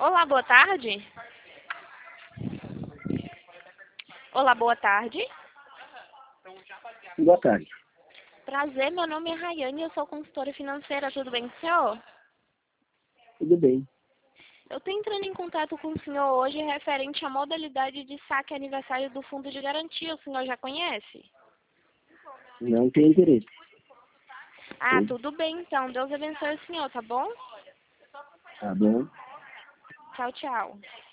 Olá, boa tarde. Olá, boa tarde. Boa tarde. Prazer, meu nome é Rayane, eu sou consultora financeira, tudo bem com o senhor? Tudo bem. Eu estou entrando em contato com o senhor hoje referente à modalidade de saque aniversário do Fundo de Garantia, o senhor já conhece? Não tenho interesse. Ah, tudo bem então, Deus abençoe o senhor, tá bom? Tá bom. Tchau, tchau.